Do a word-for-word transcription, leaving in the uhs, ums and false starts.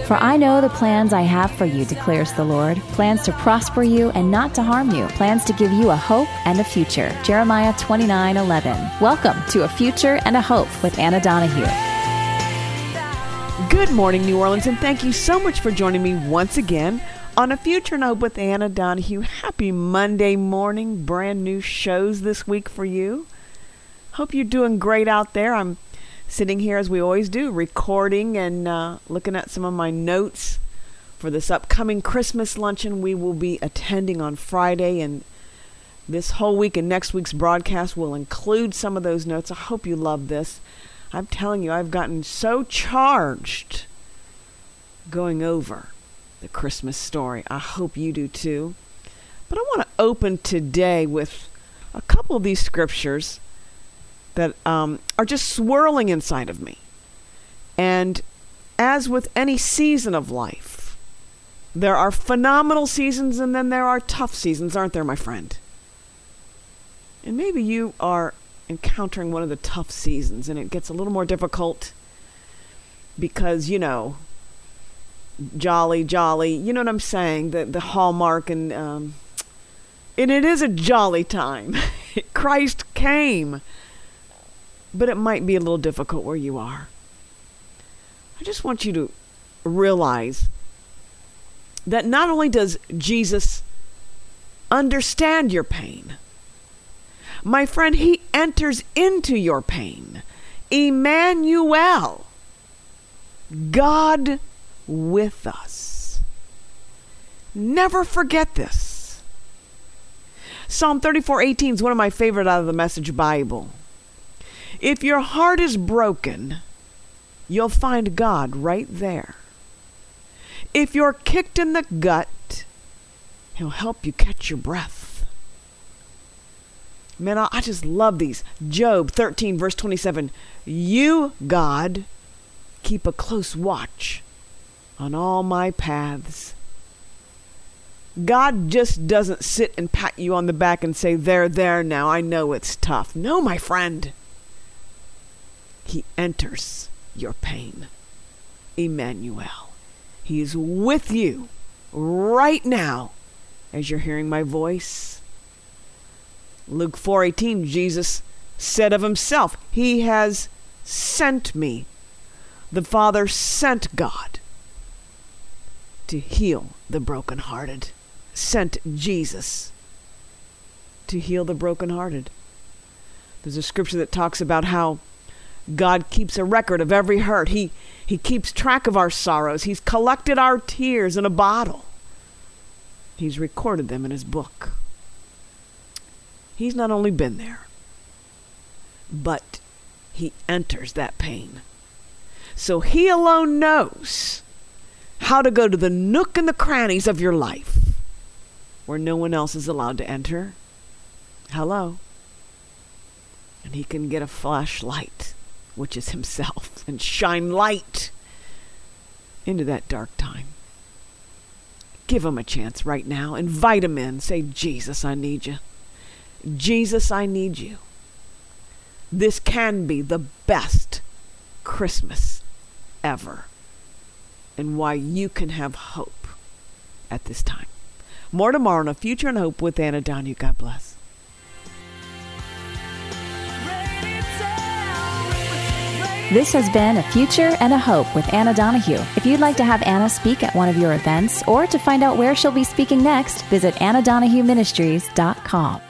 For I know the plans I have for you, declares the Lord, plans to prosper you and not to harm you, plans to give you a hope and a future. Jeremiah twenty-nine eleven. Welcome to A Future and a Hope with Anna Donahue. Good morning, New Orleans, and thank you so much for joining me once again on A Future and a Hope with Anna Donahue. Happy Monday morning, brand new shows this week for you. Hope you're doing great out there. I'm sitting here as we always do, recording and uh, looking at some of my notes for this upcoming Christmas luncheon we will be attending on Friday, and this whole week and next week's broadcast will include some of those notes. I hope you love this. I'm telling you, I've gotten so charged going over the Christmas story. I hope you do too. But I want to open today with a couple of these scriptures that um, are just swirling inside of me. And as with any season of life, there are phenomenal seasons and then there are tough seasons, aren't there, my friend? And maybe you are encountering one of the tough seasons and it gets a little more difficult because, you know, jolly, jolly, you know what I'm saying? The, the Hallmark and, um, and it is a jolly time. Christ came. But it might be a little difficult where you are. I just want you to realize that not only does Jesus understand your pain, my friend, he enters into your pain. Emmanuel, God with us. Never forget this. Psalm thirty-four eighteen is one of my favorite out of the Message Bible. If your heart is broken, you'll find God right there. If you're kicked in the gut, he'll help you catch your breath. Man, I just love these. Job thirteen, verse twenty-seven. You, God, keep a close watch on all my paths. God just doesn't sit and pat you on the back and say, there, there now, I know it's tough. No, my friend. He enters your pain. Emmanuel. He is with you right now as you're hearing my voice. Luke four eighteen, Jesus said of himself, he has sent me. The Father sent God to heal the brokenhearted. Sent Jesus to heal the brokenhearted. There's a scripture that talks about how God keeps a record of every hurt. He, he keeps track of our sorrows. He's collected our tears in a bottle. He's recorded them in his book. He's not only been there, but he enters that pain. So he alone knows how to go to the nook and the crannies of your life where no one else is allowed to enter. Hello. And he can get a flashlight, which is himself, and shine light into that dark time. Give him a chance right now. Invite him in. Say, Jesus, I need you. Jesus, I need you. This can be the best Christmas ever, and why you can have hope at this time. More tomorrow on A Future and Hope with Anna Donahue. God bless. This has been A Future and a Hope with Anna Donahue. If you'd like to have Anna speak at one of your events or to find out where she'll be speaking next, visit anna donahue ministries dot com.